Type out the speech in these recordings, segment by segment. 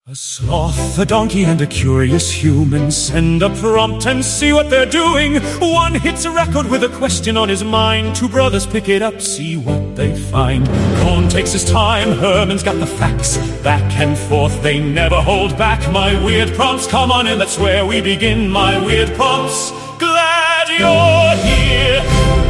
A sloth, a donkey, and a curious human send a prompt and see what they're doing. One hits a record with a question on his mind. Two brothers pick it up, see what they find. Cohn takes his time, Herman's got the facts. Back and forth, they never hold back. My weird prompts, come on in, that's where we begin. My weird prompts, glad you're here.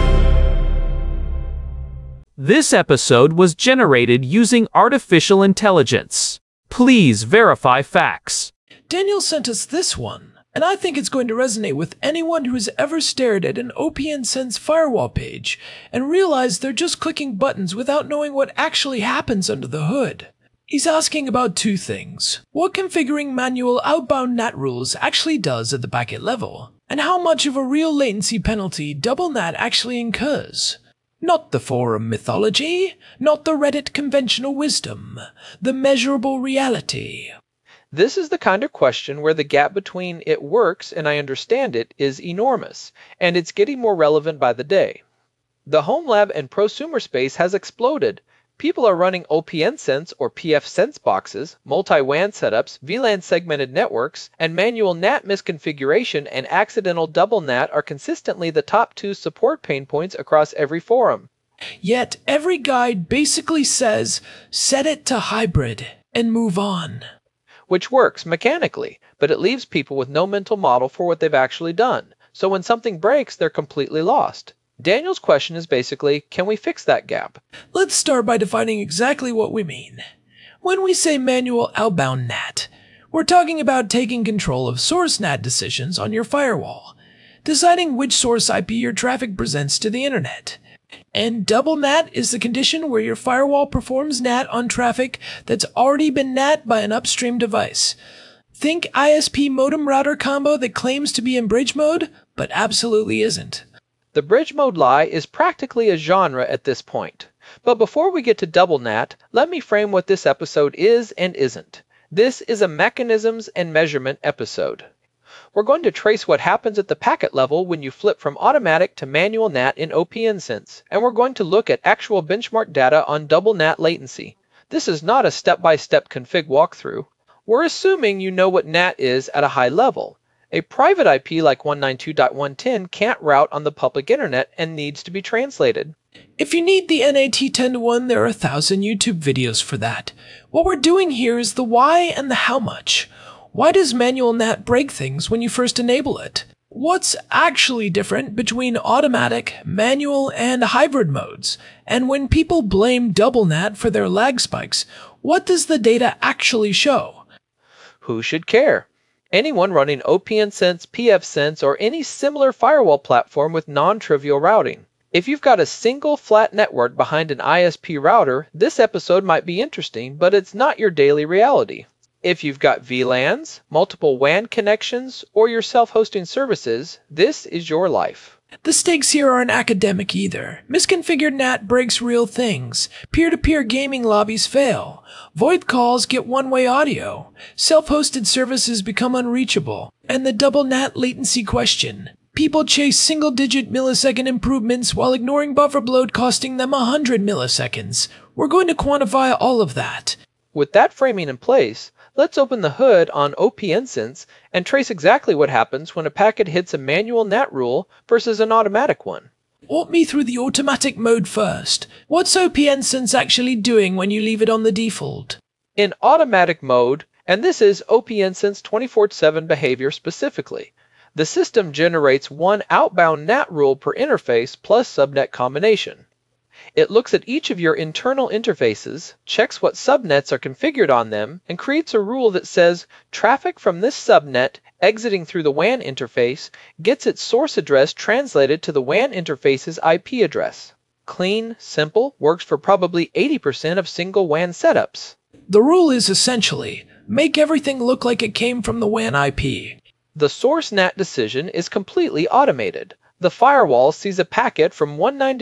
This episode was generated using artificial intelligence. Please verify facts. Daniel sent us this one, and I think it's going to resonate with anyone who has ever stared at an OPN Sense firewall page and realized they're just clicking buttons without knowing what actually happens under the hood. He's asking about two things: what configuring manual outbound NAT rules actually does at the packet level, and how much of a real latency penalty double NAT actually incurs. Not the forum mythology, not the Reddit conventional wisdom, the measurable reality. This is the kind of question where the gap between it works and I understand it is enormous, and it's getting more relevant by the day. The home lab and prosumer space has exploded. People are running OPN Sense or PF Sense boxes, multi-WAN setups, VLAN segmented networks, and manual NAT misconfiguration and accidental double NAT are consistently the top two support pain points across every forum. Yet every guide basically says, set it to hybrid and move on. Which works mechanically, but it leaves people with no mental model for what they've actually done. So when something breaks, they're completely lost. Daniel's question is basically, can we fix that gap? Let's start by defining exactly what we mean. When we say manual outbound NAT, we're talking about taking control of source NAT decisions on your firewall, deciding which source IP your traffic presents to the internet. And double NAT is the condition where your firewall performs NAT on traffic that's already been NAT by an upstream device. Think ISP modem router combo that claims to be in bridge mode, but absolutely isn't. The bridge mode lie is practically a genre at this point. But before we get to double NAT, let me frame what this episode is and isn't. This is a mechanisms and measurement episode. We're going to trace what happens at the packet level when you flip from automatic to manual NAT in OPN Sense, and we're going to look at actual benchmark data on double NAT latency. This is not a step-by-step config walkthrough. We're assuming you know what NAT is at a high level. A private IP like 192.110 can't route on the public internet and needs to be translated. If you need the NAT 10-to-1, there are 1,000 YouTube videos for that. What we're doing here is the why and the how much. Why does manual NAT break things when you first enable it? What's actually different between automatic, manual, and hybrid modes? And when people blame double NAT for their lag spikes, what does the data actually show? Who should care? Anyone running OPN Sense, PF Sense, or any similar firewall platform with non-trivial routing. If you've got a single flat network behind an ISP router, this episode might be interesting, but it's not your daily reality. If you've got VLANs, multiple WAN connections, or your self-hosting services, this is your life. The stakes here aren't academic either. Misconfigured NAT breaks real things. Peer-to-peer gaming lobbies fail. VoIP calls get one-way audio. Self-hosted services become unreachable. And the double NAT latency question. People chase single-digit millisecond improvements while ignoring buffer bloat costing them 100 milliseconds. We're going to quantify all of that. With that framing in place, let's open the hood on OPN Sense and trace exactly what happens when a packet hits a manual NAT rule versus an automatic one. Walk me through the automatic mode first. What's OPN Sense actually doing when you leave it on the default? In automatic mode, and this is OPN Sense 24/7 behavior specifically, the system generates one outbound NAT rule per interface plus subnet combination. It looks at each of your internal interfaces, checks what subnets are configured on them, and creates a rule that says traffic from this subnet exiting through the WAN interface gets its source address translated to the WAN interface's IP address. Clean, simple, works for probably 80% of single WAN setups. The rule is essentially, make everything look like it came from the WAN IP. The source NAT decision is completely automated. The firewall sees a packet from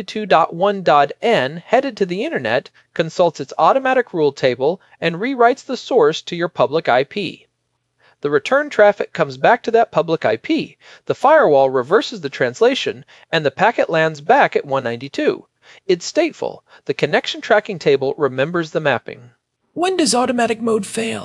192.1.n headed to the internet, consults its automatic rule table, and rewrites the source to your public IP. The return traffic comes back to that public IP. The firewall reverses the translation, and the packet lands back at 192. It's stateful. The connection tracking table remembers the mapping. When does automatic mode fail?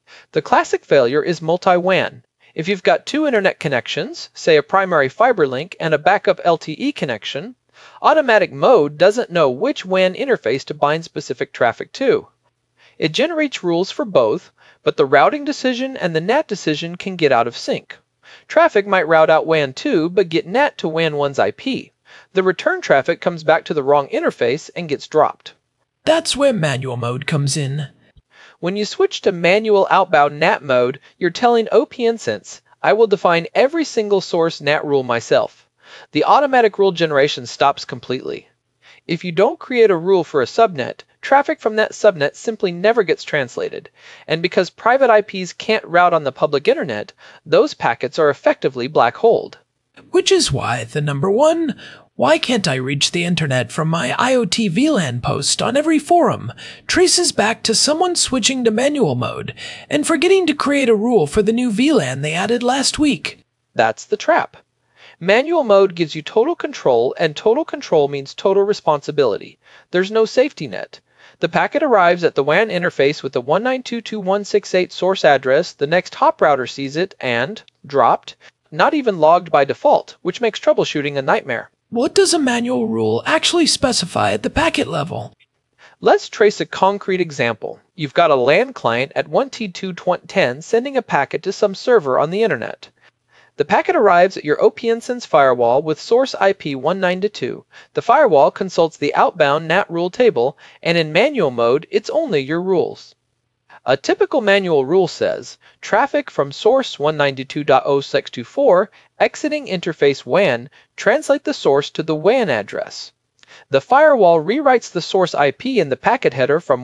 The classic failure is multi-WAN. If you've got two internet connections, say a primary fiber link and a backup LTE connection, automatic mode doesn't know which WAN interface to bind specific traffic to. It generates rules for both, but the routing decision and the NAT decision can get out of sync. Traffic might route out WAN 2 but get NAT to WAN 1's IP. The return traffic comes back to the wrong interface and gets dropped. That's where manual mode comes in. When you switch to manual outbound NAT mode, you're telling OPNsense, I will define every single source NAT rule myself. The automatic rule generation stops completely. If you don't create a rule for a subnet, traffic from that subnet simply never gets translated. And because private IPs can't route on the public internet, those packets are effectively black holed. Which is why the number one, why can't I reach the internet from my IoT VLAN post on every forum, traces back to someone switching to manual mode and forgetting to create a rule for the new VLAN they added last week. That's the trap. Manual mode gives you total control, and total control means total responsibility. There's no safety net. The packet arrives at the WAN interface with the 192.168 source address, the next hop router sees it and, dropped, not even logged by default, which makes troubleshooting a nightmare. What does a manual rule actually specify at the packet level? Let's trace a concrete example. You've got a LAN client at 1T2.10 sending a packet to some server on the internet. The packet arrives at your OPNsense firewall with source IP 192. The firewall consults the outbound NAT rule table, and in manual mode, it's only your rules. A typical manual rule says, traffic from source 192.0.624 exiting interface WAN, translate the source to the WAN address. The firewall rewrites the source IP in the packet header from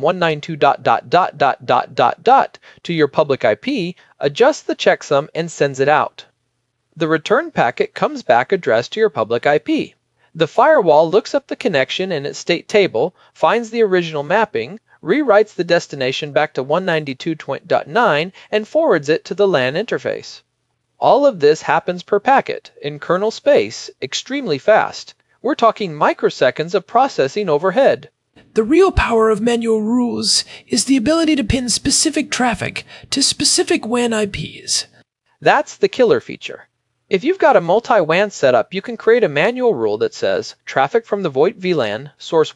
192.... to your public IP, adjusts the checksum, and sends it out. The return packet comes back addressed to your public IP. The firewall looks up the connection in its state table, finds the original mapping, rewrites the destination back to 192.9 and forwards it to the LAN interface. All of this happens per packet, in kernel space, extremely fast. We're talking microseconds of processing overhead. The real power of manual rules is the ability to pin specific traffic to specific WAN IPs. That's the killer feature. If you've got a multi-WAN setup, you can create a manual rule that says, traffic from the VoIP VLAN, source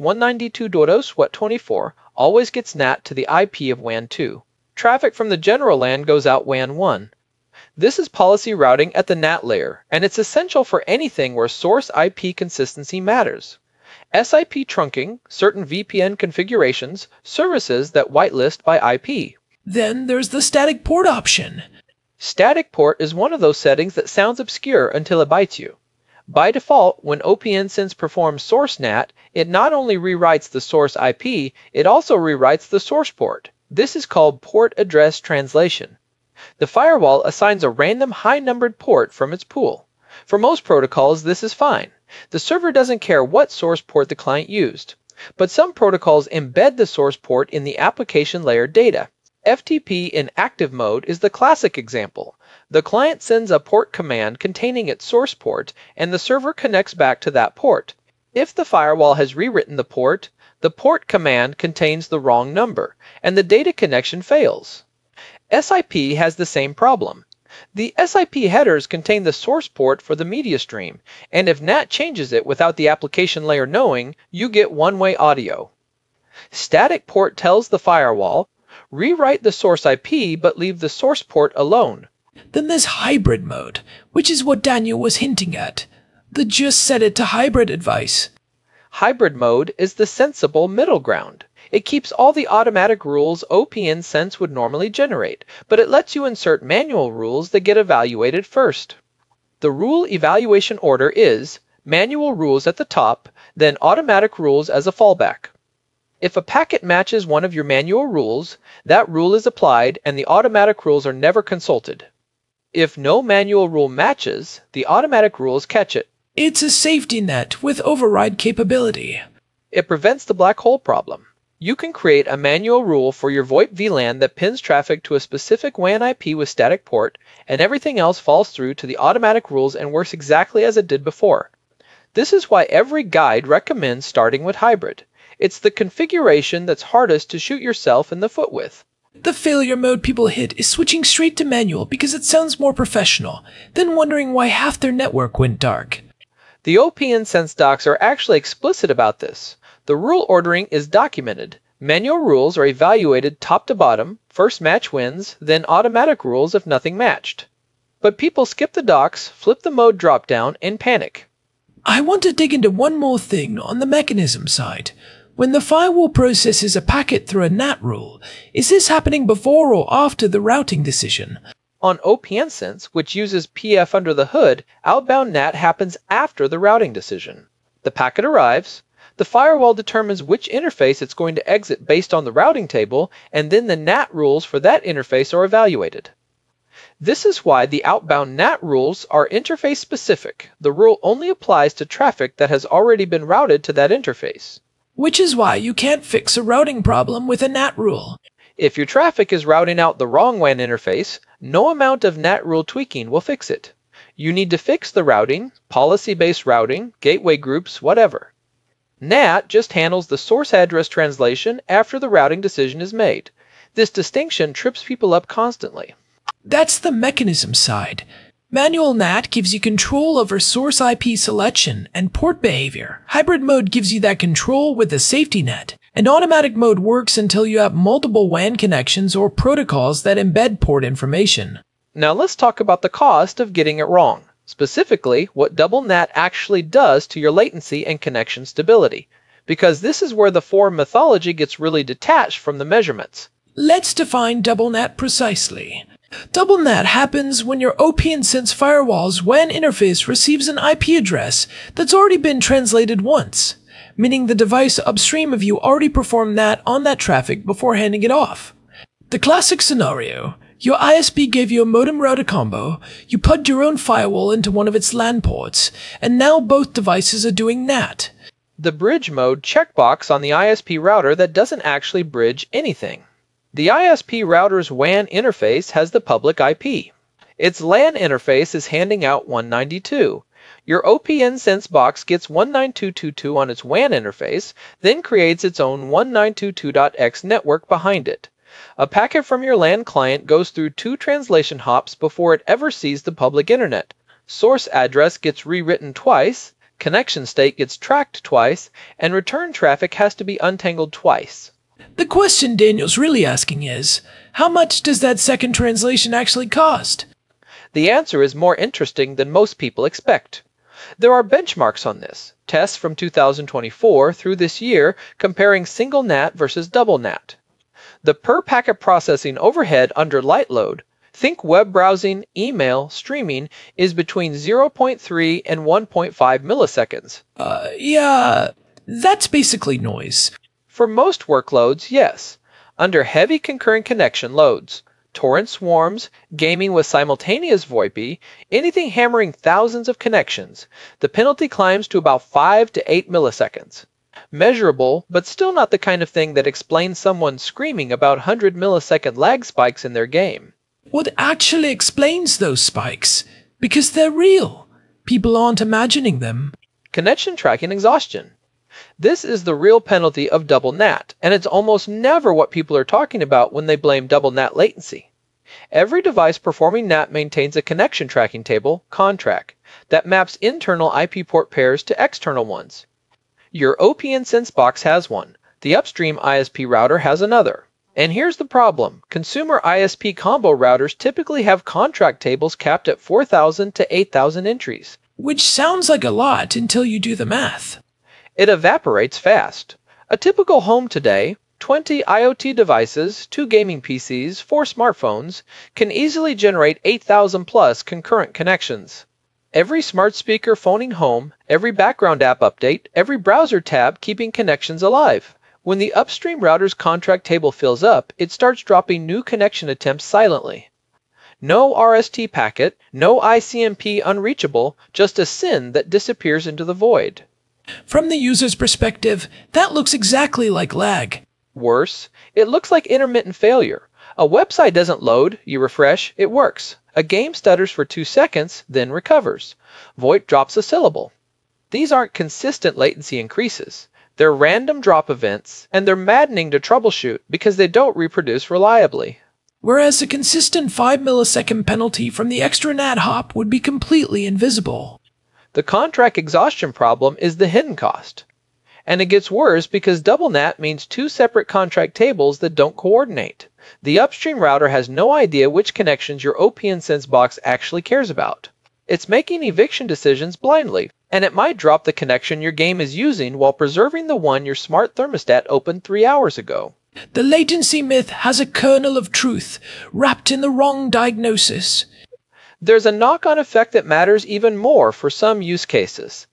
192.0.24, always gets NAT to the IP of WAN 2. Traffic from the general LAN goes out WAN 1. This is policy routing at the NAT layer, and it's essential for anything where source IP consistency matters. SIP trunking, certain VPN configurations, services that whitelist by IP. Then there's the static port option. Static port is one of those settings that sounds obscure until it bites you. By default, when OPNsense performs source NAT, it not only rewrites the source IP, it also rewrites the source port. This is called port address translation. The firewall assigns a random high-numbered port from its pool. For most protocols, this is fine. The server doesn't care what source port the client used. But some protocols embed the source port in the application layer data. FTP in active mode is the classic example. The client sends a port command containing its source port, and the server connects back to that port. If the firewall has rewritten the port command contains the wrong number, and the data connection fails. SIP has the same problem. The SIP headers contain the source port for the media stream, and if NAT changes it without the application layer knowing, you get one-way audio. Static port tells the firewall, rewrite the source IP but leave the source port alone. Then there's hybrid mode, which is what Daniel was hinting at. The just set it to hybrid advice. Hybrid mode is the sensible middle ground. It keeps all the automatic rules OPNsense would normally generate, but it lets you insert manual rules that get evaluated first. The rule evaluation order is manual rules at the top, then automatic rules as a fallback. If a packet matches one of your manual rules, that rule is applied and the automatic rules are never consulted. If no manual rule matches, the automatic rules catch it. It's a safety net with override capability. It prevents the black hole problem. You can create a manual rule for your VoIP VLAN that pins traffic to a specific WAN IP with static port, and everything else falls through to the automatic rules and works exactly as it did before. This is why every guide recommends starting with hybrid. It's the configuration that's hardest to shoot yourself in the foot with. The failure mode people hit is switching straight to manual because it sounds more professional, then wondering why half their network went dark. The OPN Sense docs are actually explicit about this. The rule ordering is documented. Manual rules are evaluated top to bottom, first match wins, then automatic rules if nothing matched. But people skip the docs, flip the mode dropdown, and panic. I want to dig into one more thing on the mechanism side. When the firewall processes a packet through a NAT rule, is this happening before or after the routing decision? On OPN Sense, which uses PF under the hood, outbound NAT happens after the routing decision. The packet arrives, the firewall determines which interface it's going to exit based on the routing table, and then the NAT rules for that interface are evaluated. This is why the outbound NAT rules are interface specific. The rule only applies to traffic that has already been routed to that interface. Which is why you can't fix a routing problem with a NAT rule. If your traffic is routing out the wrong WAN interface, no amount of NAT rule tweaking will fix it. You need to fix the routing, policy-based routing, gateway groups, whatever. NAT just handles the source address translation after the routing decision is made. This distinction trips people up constantly. That's the mechanism side. Manual NAT gives you control over source IP selection and port behavior. Hybrid mode gives you that control with a safety net. And automatic mode works until you have multiple WAN connections or protocols that embed port information. Now let's talk about the cost of getting it wrong. Specifically, what double NAT actually does to your latency and connection stability. Because this is where the forum mythology gets really detached from the measurements. Let's define double NAT precisely. Double NAT happens when your OPN Sense firewall's WAN interface receives an IP address that's already been translated once, meaning the device upstream of you already performed NAT on that traffic before handing it off. The classic scenario: your ISP gave you a modem router combo, you plugged your own firewall into one of its LAN ports, and now both devices are doing NAT. The bridge mode checkbox on the ISP router that doesn't actually bridge anything. The ISP router's WAN interface has the public IP. Its LAN interface is handing out 192. Your OPN Sense box gets 192.22 on its WAN interface, then creates its own 192.2.x network behind it. A packet from your LAN client goes through 2 translation hops before it ever sees the public internet. Source address gets rewritten twice, connection state gets tracked twice, and return traffic has to be untangled twice. The question Daniel's really asking is, how much does that second translation actually cost? The answer is more interesting than most people expect. There are benchmarks on this, tests from 2024 through this year comparing single NAT versus double NAT. The per packet processing overhead under light load, think web browsing, email, streaming, is between 0.3 and 1.5 milliseconds. Yeah, that's basically noise. For most workloads, yes. Under heavy concurrent connection loads, torrent swarms, gaming with simultaneous VoIP, anything hammering thousands of connections, the penalty climbs to about 5 to 8 milliseconds. Measurable, but still not the kind of thing that explains someone screaming about 100 millisecond lag spikes in their game. What actually explains those spikes? Because they're real. People aren't imagining them. Connection tracking exhaustion. This is the real penalty of double NAT, and it's almost never what people are talking about when they blame double NAT latency. Every device performing NAT maintains a connection tracking table, CONTRAC, that maps internal IP port pairs to external ones. Your OPN Sense box has one. The upstream ISP router has another. And here's the problem. Consumer ISP combo routers typically have contract tables capped at 4,000 to 8,000 entries. Which sounds like a lot until you do the math. It evaporates fast. A typical home today, 20 IoT devices, 2 gaming PCs, 4 smartphones, can easily generate 8,000 plus concurrent connections. Every smart speaker phoning home, every background app update, every browser tab keeping connections alive. When the upstream router's contract table fills up, it starts dropping new connection attempts silently. No RST packet, no ICMP unreachable, just a SYN that disappears into the void. From the user's perspective, that looks exactly like lag. Worse, it looks like intermittent failure. A website doesn't load, you refresh, it works. A game stutters for 2 seconds, then recovers. VoIP drops a syllable. These aren't consistent latency increases. They're random drop events, and they're maddening to troubleshoot because they don't reproduce reliably. Whereas a consistent 5-millisecond penalty from the extra NAT hop would be completely invisible. The contract exhaustion problem is the hidden cost. And it gets worse because double NAT means two separate contract tables that don't coordinate. The upstream router has no idea which connections your OPNsense box actually cares about. It's making eviction decisions blindly, and it might drop the connection your game is using while preserving the one your smart thermostat opened 3 hours ago. The latency myth has a kernel of truth wrapped in the wrong diagnosis. There's a knock-on effect that matters even more for some use cases.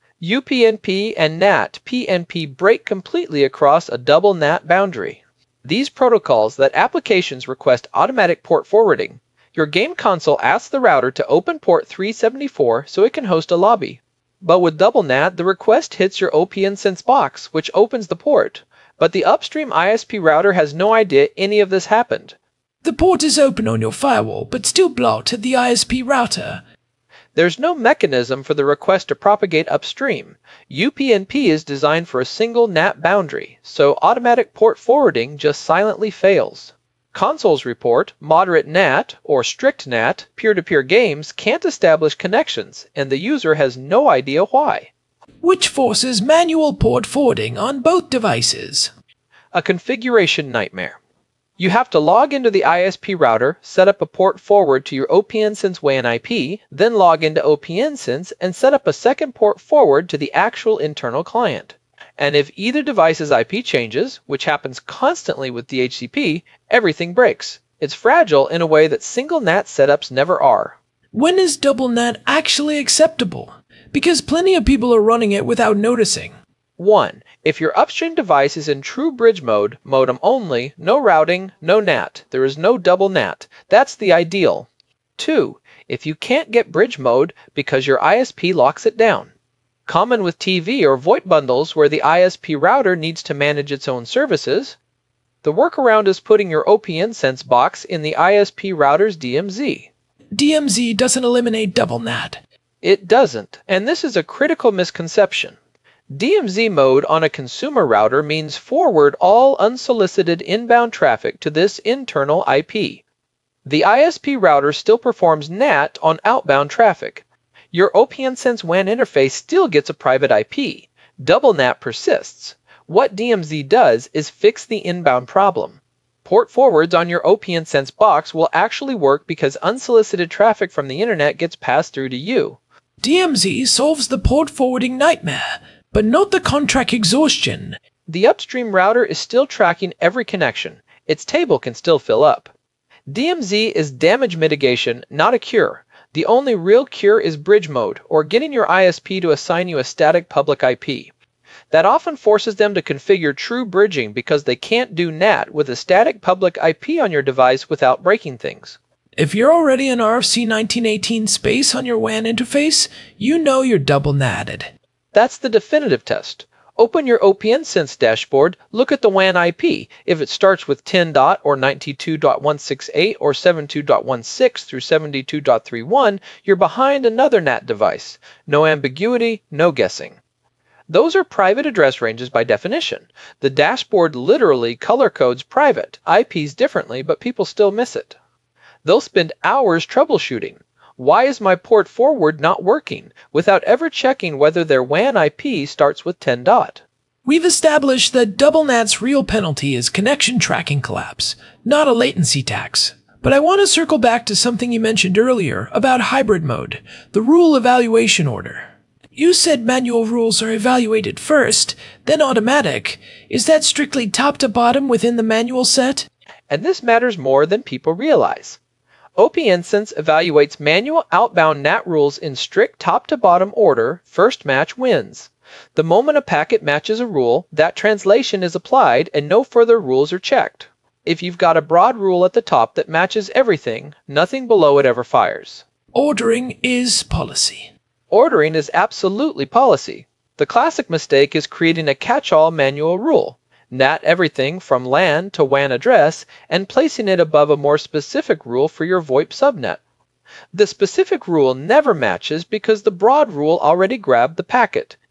UPnP and NAT PNP break completely across a double NAT boundary. These protocols let applications request automatic port forwarding. Your game console asks the router to open port 374 so it can host a lobby. But with double NAT, the request hits your OPNsense box, which opens the port. But the upstream ISP router has no idea any of this happened. The port is open on your firewall, but still blocked at the ISP router. There's no mechanism for the request to propagate upstream. UPnP is designed for a single NAT boundary, so automatic port forwarding just silently fails. Consoles report moderate NAT or strict NAT peer-to-peer games can't establish connections, and the user has no idea why. Which forces manual port forwarding on both devices. A configuration nightmare. You have to log into the ISP router, set up a port forward to your OPNsense WAN IP, then log into OPNsense and set up a second port forward to the actual internal client. And if either device's IP changes, which happens constantly with DHCP, everything breaks. It's fragile in a way that single NAT setups never are. When is double NAT actually acceptable? Because plenty of people are running it without noticing. 1. If your upstream device is in true bridge mode, modem only, no routing, no NAT, there is no double NAT. That's the ideal. 2. If you can't get bridge mode because your ISP locks it down. Common with TV or VoIP bundles where the ISP router needs to manage its own services. The workaround is putting your OPNsense box in the ISP router's DMZ. DMZ doesn't eliminate double NAT. It doesn't, and this is a critical misconception. DMZ mode on a consumer router means forward all unsolicited inbound traffic to this internal IP. The ISP router still performs NAT on outbound traffic. Your OPNsense WAN interface still gets a private IP. Double NAT persists. What DMZ does is fix the inbound problem. Port forwards on your OPNsense box will actually work because unsolicited traffic from the internet gets passed through to you. DMZ solves the port forwarding nightmare, but not the contract exhaustion. The upstream router is still tracking every connection. Its table can still fill up. DMZ is damage mitigation, not a cure. The only real cure is bridge mode, or getting your ISP to assign you a static public IP. That often forces them to configure true bridging because they can't do NAT with a static public IP on your device without breaking things. If you're already in RFC 1918 space on your WAN interface, you know you're double NATed. That's the definitive test. Open your OPNsense dashboard, look at the WAN IP. If it starts with 10. or 92.168 or 72.16 through 72.31, you're behind another NAT device. No ambiguity, no guessing. Those are private address ranges by definition. The dashboard literally color codes private IPs differently, but people still miss it. They'll spend hours troubleshooting. Why is my port forward not working? Without ever checking whether their WAN IP starts with 10. We've established that double NAT's real penalty is connection tracking collapse, not a latency tax. But I want to circle back to something you mentioned earlier about hybrid mode, the rule evaluation order. You said manual rules are evaluated first, then automatic. Is that strictly top to bottom within the manual set? And this matters more than people realize. OPNsense evaluates manual outbound NAT rules in strict top-to-bottom order. First match wins. The moment a packet matches a rule, that translation is applied and no further rules are checked. If you've got a broad rule at the top that matches everything, nothing below it ever fires. Ordering is policy. Ordering is absolutely policy. The classic mistake is creating a catch-all manual rule. NAT everything from LAN to WAN address and placing it above a more specific rule for your VoIP subnet. The specific rule never matches because the broad rule already grabbed the packet.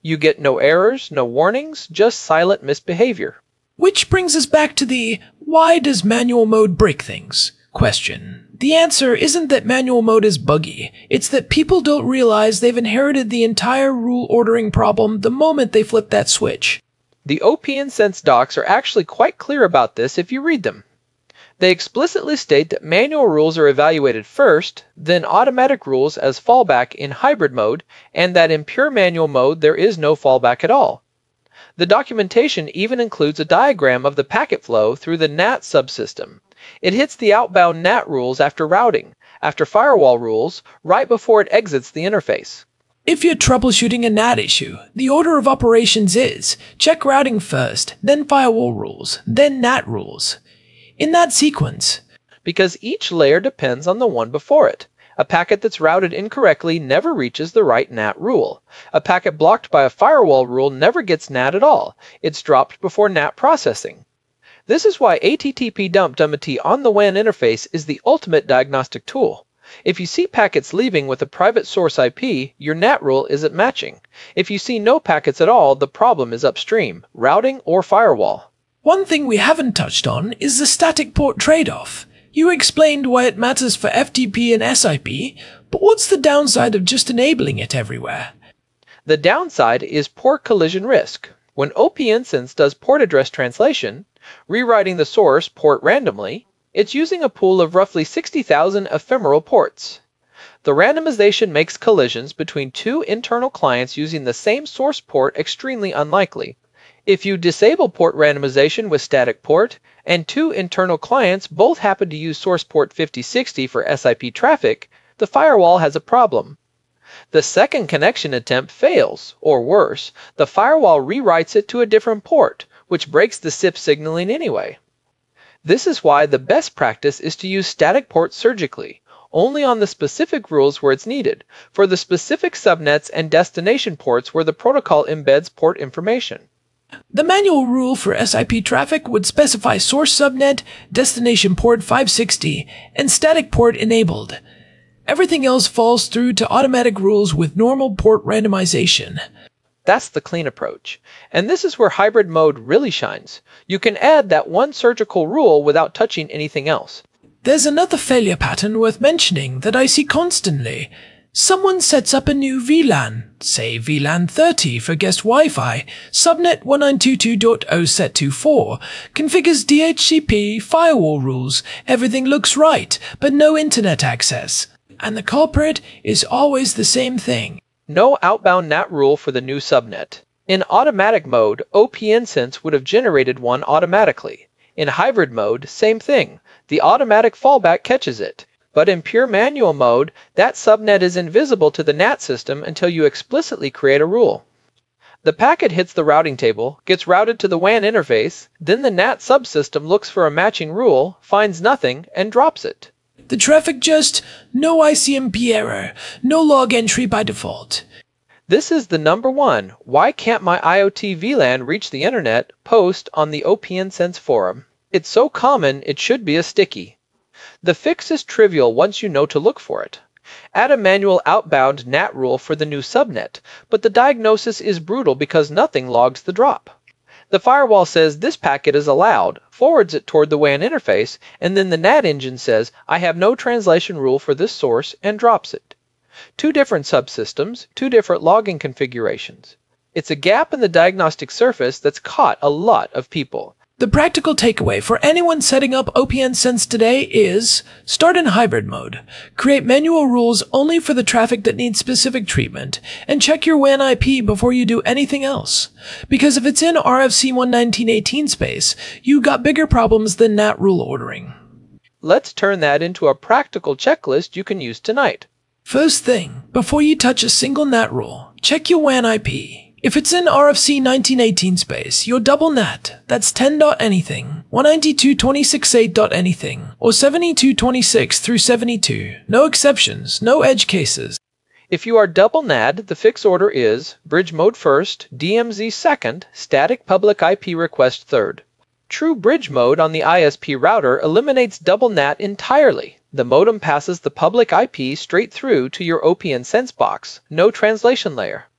You get no errors, no warnings, just silent misbehavior. Which brings us back to the "why does manual mode break things?" question. The answer isn't that manual mode is buggy, it's that people don't realize they've inherited the entire rule ordering problem the moment they flip that switch. The OPN Sense docs are actually quite clear about this if you read them. They explicitly state that manual rules are evaluated first, then automatic rules as fallback in hybrid mode, and that in pure manual mode there is no fallback at all. The documentation even includes a diagram of the packet flow through the NAT subsystem. It hits the outbound NAT rules after routing, after firewall rules, right before it exits the interface. If you're troubleshooting a NAT issue, the order of operations is check routing first, then firewall rules, then NAT rules. In that sequence. Because each layer depends on the one before it. A packet that's routed incorrectly never reaches the right NAT rule. A packet blocked by a firewall rule never gets NAT at all. It's dropped before NAT processing. This is why ATTP dump DumbIT on the WAN interface is the ultimate diagnostic tool. If you see packets leaving with a private source IP, your NAT rule isn't matching. If you see no packets at all, the problem is upstream, routing or firewall. One thing we haven't touched on is the static port trade-off. You explained why it matters for FTP and SIP, but what's the downside of just enabling it everywhere? The downside is port collision risk. When OPN Sense does port address translation, rewriting the source port randomly, it's using a pool of roughly 60,000 ephemeral ports. The randomization makes collisions between two internal clients using the same source port extremely unlikely. If you disable port randomization with static port, and two internal clients both happen to use source port 5060 for SIP traffic, the firewall has a problem. The second connection attempt fails, or worse, the firewall rewrites it to a different port, which breaks the SIP signaling anyway. This is why the best practice is to use static ports surgically, only on the specific rules where it's needed, for the specific subnets and destination ports where the protocol embeds port information. The manual rule for SIP traffic would specify source subnet, destination port 560, and static port enabled. Everything else falls through to automatic rules with normal port randomization. That's the clean approach. And this is where hybrid mode really shines. You can add that one surgical rule without touching anything else. There's another failure pattern worth mentioning that I see constantly. Someone sets up a new VLAN, say VLAN 30 for guest Wi-Fi, subnet 1922.0 set to 4, configures DHCP, firewall rules, everything looks right, but no internet access. And the culprit is always the same thing. No outbound NAT rule for the new subnet. In automatic mode, OPN Sense would have generated one automatically. In hybrid mode, same thing. The automatic fallback catches it. But in pure manual mode, that subnet is invisible to the NAT system until you explicitly create a rule. The packet hits the routing table, gets routed to the WAN interface, then the NAT subsystem looks for a matching rule, finds nothing, and drops it. The traffic just, no ICMP error, no log entry by default. This is the number one, why can't my IoT VLAN reach the internet, post on the OPN Sense forum. It's so common it should be a sticky. The fix is trivial once you know to look for it. Add a manual outbound NAT rule for the new subnet, but the diagnosis is brutal because nothing logs the drop. The firewall says this packet is allowed, forwards it toward the WAN interface, and then the NAT engine says, I have no translation rule for this source, and drops it. Two different subsystems, two different logging configurations. It's a gap in the diagnostic surface that's caught a lot of people. The practical takeaway for anyone setting up OPN Sense today is start in hybrid mode, create manual rules only for the traffic that needs specific treatment, and check your WAN IP before you do anything else. Because if it's in RFC 119.18 space, you got bigger problems than NAT rule ordering. Let's turn that into a practical checklist you can use tonight. First thing, before you touch a single NAT rule, check your WAN IP. If it's in RFC 1918 space, your double NAT, that's 10.anything, 192.26.8.anything, or 72.26 through 72, no exceptions, no edge cases. If you are double NAT, the fix order is bridge mode first, DMZ second, static public IP request third. True bridge mode on the ISP router eliminates double NAT entirely. The modem passes the public IP straight through to your OPN Sense box, no translation layer.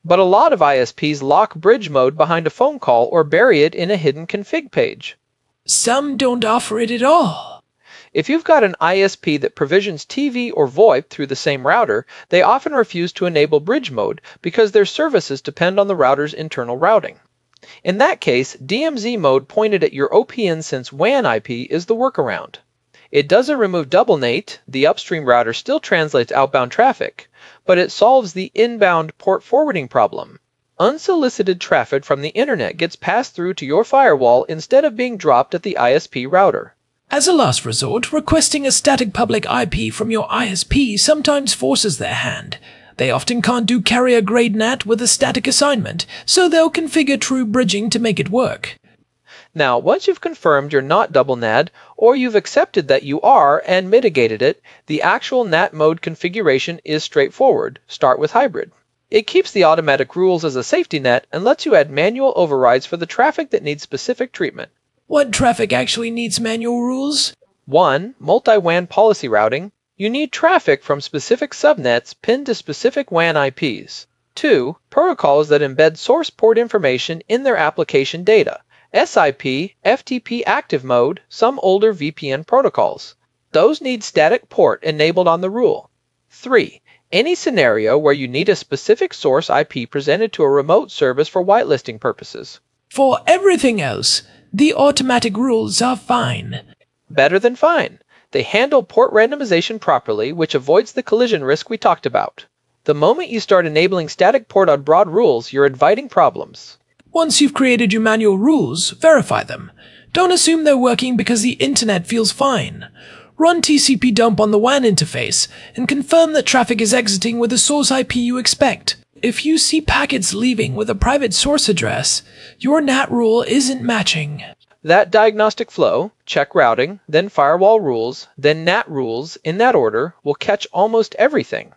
But a lot of ISPs lock bridge mode behind a phone call or bury it in a hidden config page. Some don't offer it at all. If you've got an ISP that provisions TV or VoIP through the same router, they often refuse to enable bridge mode because their services depend on the router's internal routing. In that case, DMZ mode pointed at your OPNsense WAN IP is the workaround. It doesn't remove double NAT, the upstream router still translates outbound traffic, but it solves the inbound port forwarding problem. Unsolicited traffic from the internet gets passed through to your firewall instead of being dropped at the ISP router. As a last resort, requesting a static public IP from your ISP sometimes forces their hand. They often can't do carrier-grade NAT with a static assignment, so they'll configure true bridging to make it work. Now, once you've confirmed you're not double NAT, or you've accepted that you are and mitigated it, the actual NAT mode configuration is straightforward. Start with hybrid. It keeps the automatic rules as a safety net and lets you add manual overrides for the traffic that needs specific treatment. What traffic actually needs manual rules? 1. Multi-WAN policy routing. You need traffic from specific subnets pinned to specific WAN IPs. 2. Protocols that embed source port information in their application data. SIP, FTP active mode, some older VPN protocols. Those need static port enabled on the rule. 3. Any scenario where you need a specific source IP presented to a remote service for whitelisting purposes. For everything else, the automatic rules are fine. Better than fine. They handle port randomization properly, which avoids the collision risk we talked about. The moment you start enabling static port on broad rules, you're inviting problems. Once you've created your manual rules, verify them. Don't assume they're working because the internet feels fine. Run TCP dump on the WAN interface and confirm that traffic is exiting with the source IP you expect. If you see packets leaving with a private source address, your NAT rule isn't matching. That diagnostic flow, check routing, then firewall rules, then NAT rules, in that order, will catch almost everything.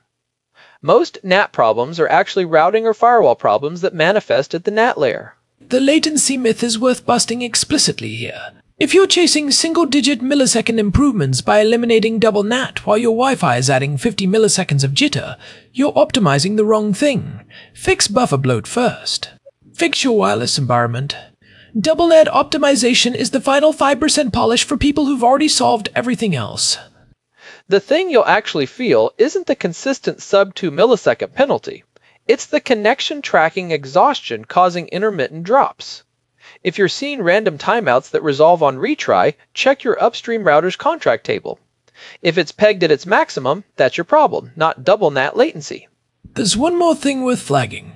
Most NAT problems are actually routing or firewall problems that manifest at the NAT layer. The latency myth is worth busting explicitly here. If you're chasing single-digit millisecond improvements by eliminating double NAT while your Wi-Fi is adding 50 milliseconds of jitter, you're optimizing the wrong thing. Fix buffer bloat first. Fix your wireless environment. Double NAT optimization is the final 5% polish for people who've already solved everything else. The thing you'll actually feel isn't the consistent sub-2 millisecond penalty. It's the connection tracking exhaustion causing intermittent drops. If you're seeing random timeouts that resolve on retry, check your upstream router's contract table. If it's pegged at its maximum, that's your problem, not double NAT latency. There's one more thing worth flagging.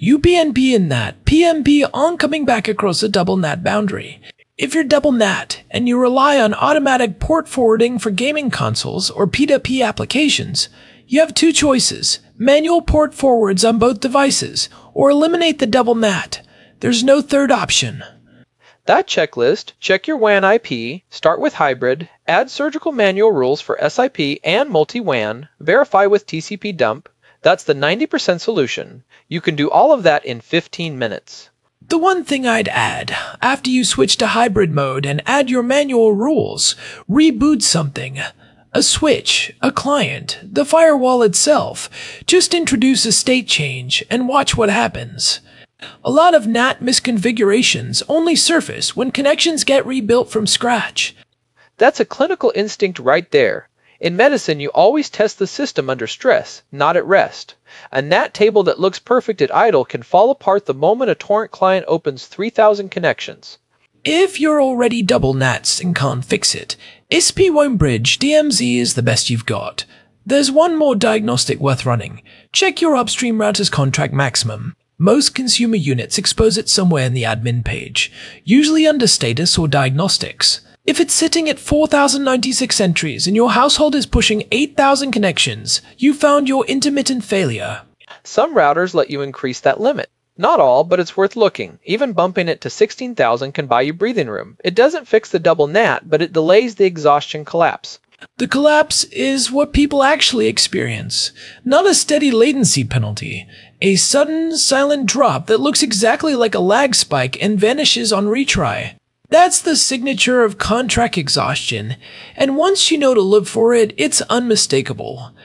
UPnP and NAT, PMP aren't coming back across the double NAT boundary. If you're double NAT and you rely on automatic port forwarding for gaming consoles or P2P applications, you have two choices: manual port forwards on both devices, or eliminate the double NAT. There's no third option. That checklist, check your WAN IP, start with hybrid, add surgical manual rules for SIP and multi-WAN, verify with TCP dump. That's the 90% solution. You can do all of that in 15 minutes. The one thing I'd add, after you switch to hybrid mode and add your manual rules, reboot something. A switch, a client, the firewall itself. Just introduce a state change and watch what happens. A lot of NAT misconfigurations only surface when connections get rebuilt from scratch. That's a clinical instinct right there. In medicine, you always test the system under stress, not at rest. A NAT table that looks perfect at idle can fall apart the moment a torrent client opens 3,000 connections. If you're already double NATs and can't fix it, ISP won't bridge, DMZ is the best you've got. There's one more diagnostic worth running. Check your upstream router's contract maximum. Most consumer units expose it somewhere in the admin page, usually under status or diagnostics. If it's sitting at 4,096 entries and your household is pushing 8,000 connections, you found your intermittent failure. Some routers let you increase that limit. Not all, but it's worth looking. Even bumping it to 16,000 can buy you breathing room. It doesn't fix the double NAT, but it delays the exhaustion collapse. The collapse is what people actually experience, not a steady latency penalty. A sudden, silent drop that looks exactly like a lag spike and vanishes on retry. That's the signature of contract exhaustion, and once you know to look for it, it's unmistakable.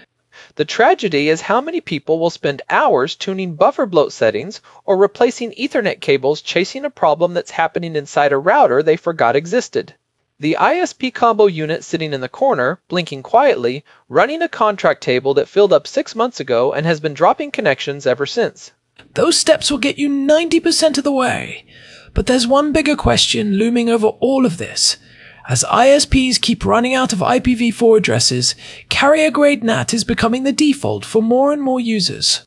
The tragedy is how many people will spend hours tuning buffer bloat settings or replacing Ethernet cables chasing a problem that's happening inside a router they forgot existed. The ISP combo unit sitting in the corner, blinking quietly, running a contract table that filled up 6 months ago and has been dropping connections ever since. Those steps will get you 90% of the way. But there's one bigger question looming over all of this. As ISPs keep running out of IPv4 addresses, carrier-grade NAT is becoming the default for more and more users.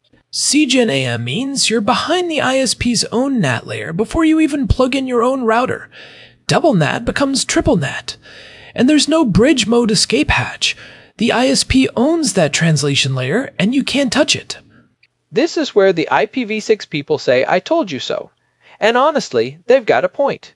CGNAM means you're behind the ISP's own NAT layer before you even plug in your own router. Double NAT becomes triple NAT. And there's no bridge mode escape hatch. The ISP owns that translation layer, and you can't touch it. This is where the IPv6 people say, "I told you so." And honestly, they've got a point.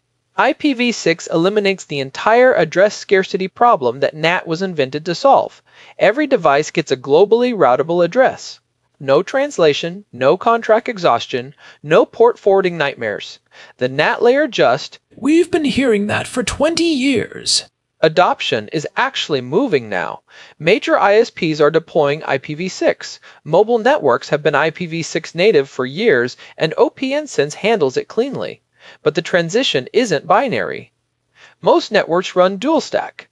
IPv6 eliminates the entire address scarcity problem that NAT was invented to solve. Every device gets a globally routable address. No translation, no contract exhaustion, no port forwarding nightmares. The NAT layer just... We've been hearing that for 20 years. Adoption is actually moving now. Major ISPs are deploying IPv6. Mobile networks have been IPv6 native for years, and OPNsense handles it cleanly. But the transition isn't binary. Most networks run dual stack,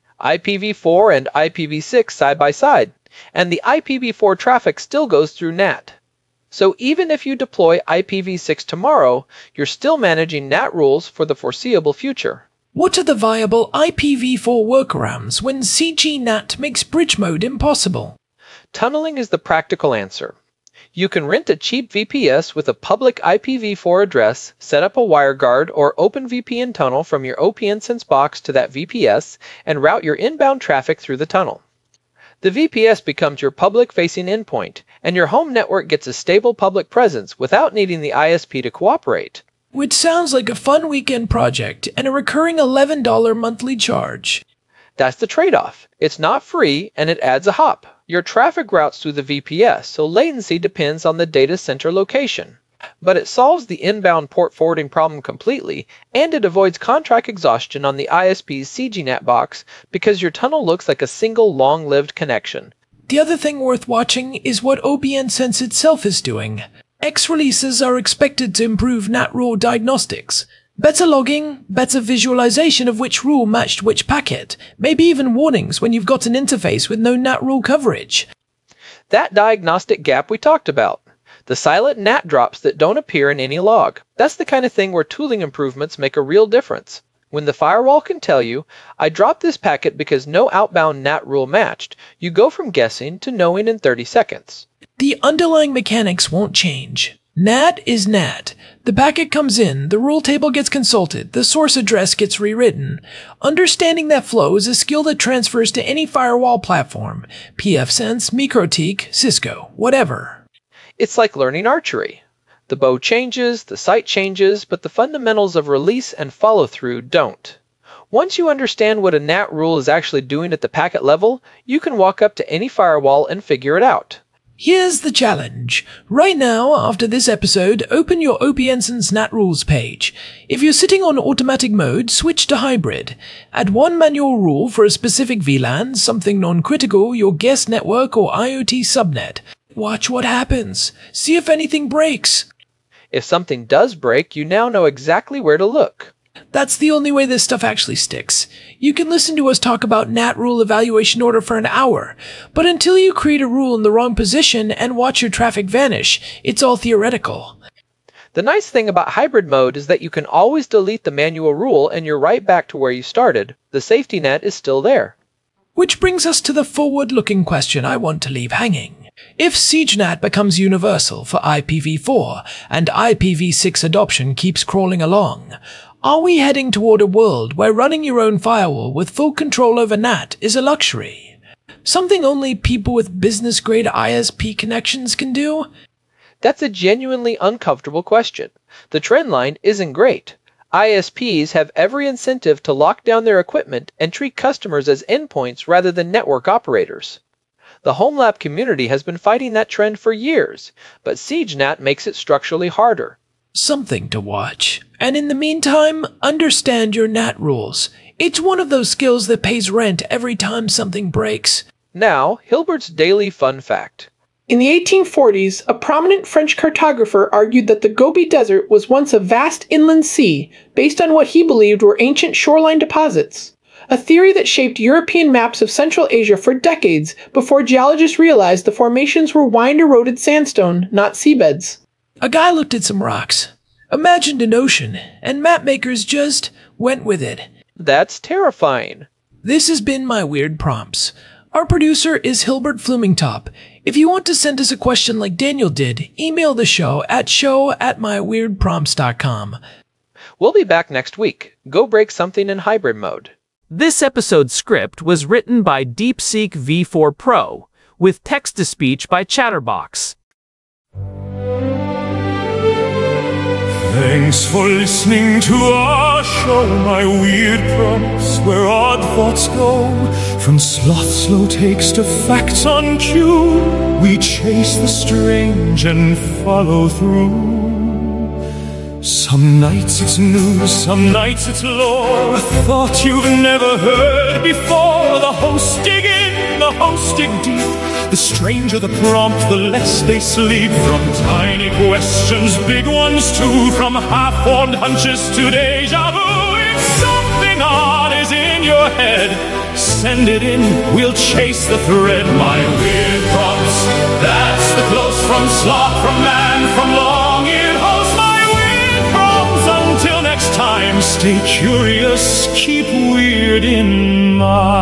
IPv4 and IPv6 side by side, and the IPv4 traffic still goes through NAT. So even if you deploy IPv6 tomorrow, you're still managing NAT rules for the foreseeable future. What are the viable IPv4 workarounds when CGNAT makes bridge mode impossible? Tunneling is the practical answer. You can rent a cheap VPS with a public IPv4 address, set up a WireGuard or OpenVPN tunnel from your OPNsense box to that VPS, and route your inbound traffic through the tunnel. The VPS becomes your public-facing endpoint, and your home network gets a stable public presence without needing the ISP to cooperate. Which sounds like a fun weekend project and a recurring $11 monthly charge. That's the trade-off. It's not free, and it adds a hop. Your traffic routes through the VPS, so latency depends on the data center location. But it solves the inbound port forwarding problem completely, and it avoids contract exhaustion on the ISP's CGNAT box because your tunnel looks like a single long-lived connection. The other thing worth watching is what OPNsense itself is doing. X releases are expected to improve NAT rule diagnostics. Better logging, better visualization of which rule matched which packet, maybe even warnings when you've got an interface with no NAT rule coverage. That diagnostic gap we talked about. The silent NAT drops that don't appear in any log. That's the kind of thing where tooling improvements make a real difference. When the firewall can tell you, "I dropped this packet because no outbound NAT rule matched," you go from guessing to knowing in 30 seconds. The underlying mechanics won't change. NAT is NAT. The packet comes in, the rule table gets consulted, the source address gets rewritten. Understanding that flow is a skill that transfers to any firewall platform. pfSense, MikroTik, Cisco, whatever. It's like learning archery. The bow changes, the sight changes, but the fundamentals of release and follow-through don't. Once you understand what a NAT rule is actually doing at the packet level, you can walk up to any firewall and figure it out. Here's the challenge. Right now, after this episode, open your OPNsense NAT rules page. If you're sitting on automatic mode, switch to hybrid. Add one manual rule for a specific VLAN, something non-critical, your guest network or IoT subnet. Watch what happens. See if anything breaks. If something does break, you now know exactly where to look. That's the only way this stuff actually sticks. You can listen to us talk about NAT rule evaluation order for an hour, but until you create a rule in the wrong position and watch your traffic vanish, it's all theoretical. The nice thing about hybrid mode is that you can always delete the manual rule and you're right back to where you started. The safety net is still there. Which brings us to the forward-looking question I want to leave hanging. If CGNAT becomes universal for IPv4 and IPv6 adoption keeps crawling along, are we heading toward a world where running your own firewall with full control over NAT is a luxury? Something only people with business-grade ISP connections can do? That's a genuinely uncomfortable question. The trend line isn't great. ISPs have every incentive to lock down their equipment and treat customers as endpoints rather than network operators. The HomeLab community has been fighting that trend for years, but CGNAT makes it structurally harder. Something to watch. And in the meantime, understand your NAT rules. It's one of those skills that pays rent every time something breaks. Now, Hilbert's Daily Fun Fact. In the 1840s, a prominent French cartographer argued that the Gobi Desert was once a vast inland sea, based on what he believed were ancient shoreline deposits. A theory that shaped European maps of Central Asia for decades before geologists realized the formations were wind-eroded sandstone, not seabeds. A guy looked at some rocks, imagined an ocean, and mapmakers just went with it. That's terrifying. This has been My Weird Prompts. Our producer is Hilbert Flumingtop. If you want to send us a question like Daniel did, email the show at show@myweirdprompts.com. We'll be back next week. Go break something in hybrid mode. This episode's script was written by DeepSeek V4 Pro, with text-to-speech by Chatterbox. Thanks for listening to our show, My Weird Prompts, where odd thoughts go. From sloth slow takes to facts on cue, we chase the strange and follow through. Some nights it's news, some nights it's lore, a thought you've never heard before. The hosts dig in, the hosts dig deep. The stranger the prompt, the less they sleep. From tiny questions, big ones too. From half-formed hunches to deja vu. If something odd is in your head, send it in, we'll chase the thread. My Weird Prompts, that's the close from sloth, from man, from long-eared host. My Weird Prompts, until next time, stay curious, keep weird in mind.